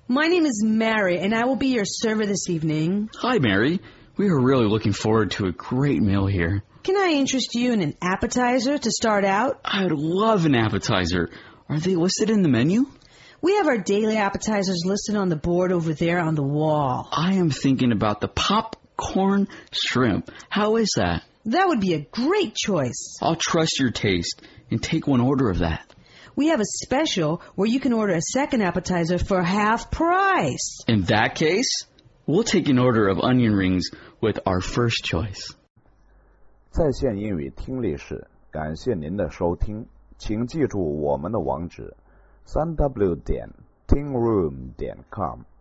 My name is Mary, and I will be your server this evening. Hi, Mary. We are really looking forward to a great meal here. Can I interest you in an appetizer to start out? I'd love an appetizer. Are they listed in the menu? We have our daily appetizers listed on the board over there on the wall. I am thinking about the popcorn shrimp. How is that? That would be a great choice. I'll trust your taste and take one order of that. We have a special where you can order a second appetizer for half price. In that case, we'll take an order of onion rings with our first choice. 在线英语听力室，感谢您的收听，请记住我们的网址：3w.tingroom.com。